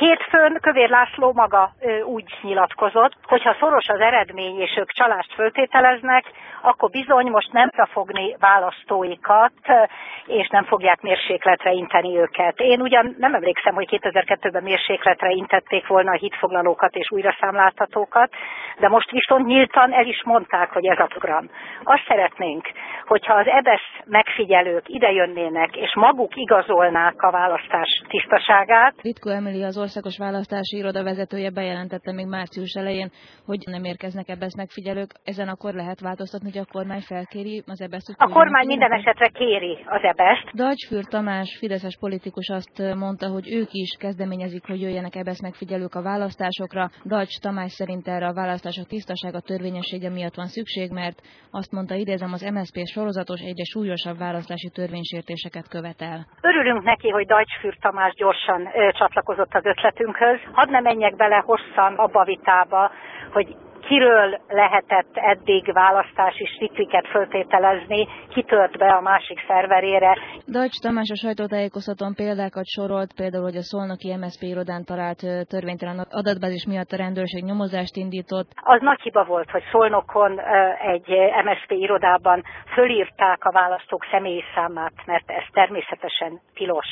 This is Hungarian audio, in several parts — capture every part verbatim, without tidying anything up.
Hétfőn Kövér László maga úgy nyilatkozott, hogyha szoros az eredmény és ők csalást föltételeznek, akkor bizony most nem fogni választóikat, és nem fogják mérsékletre inteni őket. Én ugyan nem emlékszem, hogy kétezer-kettőben mérsékletre intették volna a hitfoglalókat és újraszámláltatókat, de most viszont nyíltan el is mondták, hogy ez a program. Azt szeretnénk, hogyha az EBESZ megfigyelők idejönnének, és maguk igazolnák a választás tisztaságát. Ritkó Emily, az Országos Választási Iroda vezetője bejelentette még március elején, hogy nem érkeznek EBESZ megfigyelők. Ezen akkor lehet változtatni, hogy a kormány felkéri az EBESZ-t? A kormány minden esetre kéri az EBESZ-t. Deutsch Tamás, fideszes politikus azt mondta, hogy ők is kezdeményezik, hogy jöjjenek EBESZ megfigyelők a választásokra. Deutsch Tamás szerint erre a választások tisztasága, törvényessége miatt van szükség, mert azt mondta, idézem, az em es zé pé sorozatos, egyre súlyosabb választási törvénysértéseket követel. Örülünk neki, hogy Deutsch Tamás gyorsan ö, csatlakozott az ötletünkhöz. Hadd ne menjek bele hosszan abba a vitába, hogy kiről lehetett eddig választási trükket föltételezni, kitört be a másik szerverére. Deutsch Tamás a sajtótájékoztatón példákat sorolt, például, hogy a szolnoki em es zé pé irodán talált törvénytelen adatbázis miatt a rendőrség nyomozást indított. Az nagy hiba volt, hogy Szolnokon egy em es zé pé irodában fölírták a választók személyi számát, mert ez természetesen tilos.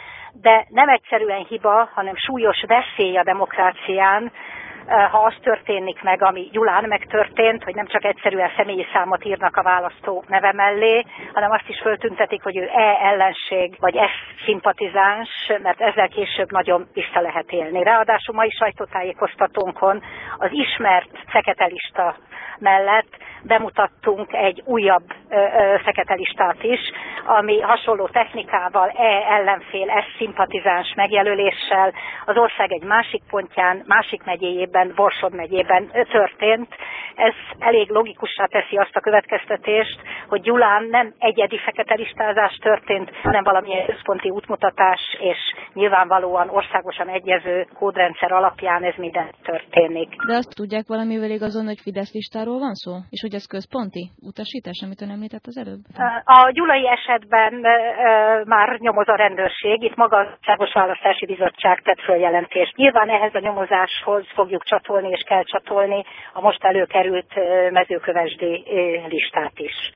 De nem egyszerűen hiba, hanem súlyos veszély a demokrácián, ha az történik meg, ami Gyulán megtörtént, hogy nem csak egyszerűen személyi számot írnak a választó neve mellé, hanem azt is föltüntetik, hogy ő E-ellenség, vagy F-szimpatizáns, mert ezzel később nagyon vissza lehet élni. Ráadásul mai sajtótájékoztatónkon az ismert fekete lista mellett bemutattunk egy újabb ö, ö, fekete listát is, ami hasonló technikával, E-ellenfél, S-szimpatizáns megjelöléssel az ország egy másik pontján, másik megyéjében, Borsod megyében történt. Ez elég logikussá teszi azt a következtetést, hogy Gyulán nem egyedi fekete listázás történt, hanem valamilyen központi útmutatás, és nyilvánvalóan országosan egyező kódrendszer alapján ez minden történik. De azt tudják valamivel igazolni, hogy Fidesz listáról van szó? És hogy ez központi utasítás, amit ön említett az előbb? A gyulai esetben e, már nyomoz a rendőrség, itt maga az Országos Választási Bizottság tett följelentést. Nyilván ehhez a nyomozáshoz fogjuk csatolni és kell csatolni a most előkerült mezőkövesdi listát is.